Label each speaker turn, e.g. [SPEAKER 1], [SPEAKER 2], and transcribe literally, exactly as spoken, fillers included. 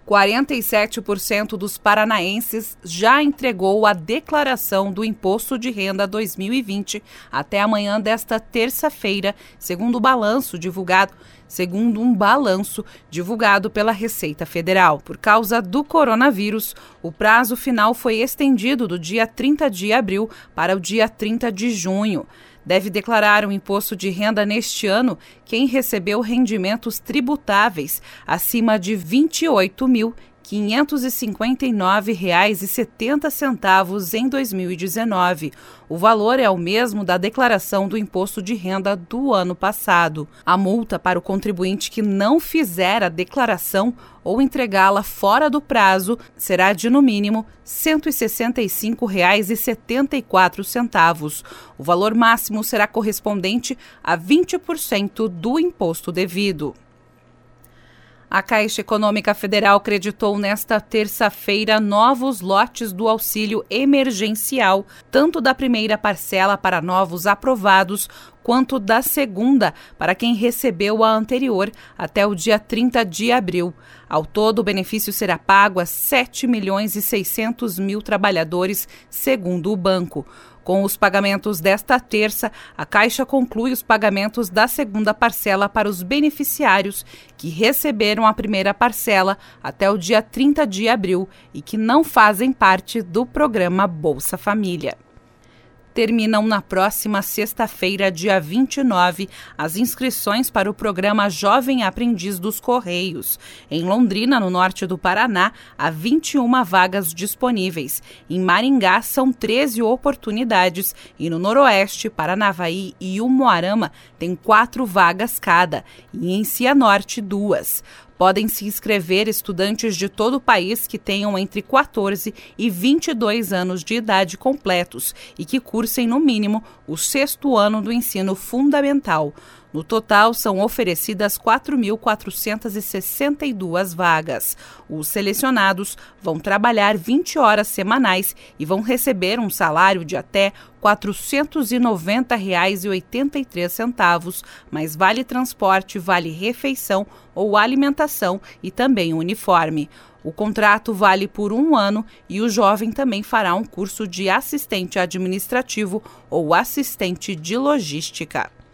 [SPEAKER 1] quarenta e sete por cento dos paranaenses já entregou a declaração do Imposto de Renda dois mil e vinte até amanhã desta terça-feira, segundo o balanço divulgado segundo um balanço divulgado pela Receita Federal. Por causa do coronavírus, o prazo final foi estendido do dia trinta de abril para o dia trinta de junho. Deve declarar o imposto de renda neste ano quem recebeu rendimentos tributáveis acima de vinte e oito mil quinhentos e cinquenta e nove reais e setenta centavos em dois mil e dezenove. O valor é o mesmo da declaração do imposto de renda do ano passado. A multa para o contribuinte que não fizer a declaração ou entregá-la fora do prazo será de, no mínimo, cento e sessenta e cinco reais e setenta e quatro centavos. O valor máximo será correspondente a vinte por cento do imposto devido. A Caixa Econômica Federal creditou nesta terça-feira novos lotes do auxílio emergencial, tanto da primeira parcela para novos aprovados, quanto da segunda para quem recebeu a anterior até o dia trinta de abril. Ao todo, o benefício será pago a sete milhões e seiscentos mil trabalhadores, segundo o banco. Com os pagamentos desta terça, a Caixa conclui os pagamentos da segunda parcela para os beneficiários que receberam a primeira parcela até o dia trinta de abril e que não fazem parte do programa Bolsa Família. Terminam na próxima sexta-feira, dia vinte e nove, as inscrições para o programa Jovem Aprendiz dos Correios. Em Londrina, no norte do Paraná, há vinte e uma vagas disponíveis. Em Maringá, são treze oportunidades e no Noroeste, Paranavaí e Umuarama tem quatro vagas cada e em Cianorte, duas. Podem se inscrever estudantes de todo o país que tenham entre quatorze e vinte e dois anos de idade completos e que cursem, no mínimo, o sexto ano do ensino fundamental. No total, são oferecidas quatro mil quatrocentas e sessenta e duas vagas. Os selecionados vão trabalhar vinte horas semanais e vão receber um salário de até quatrocentos e noventa reais e oitenta e três centavos, mais vale transporte, vale refeição ou alimentação e também uniforme. O contrato vale por um ano e o jovem também fará um curso de assistente administrativo ou assistente de logística.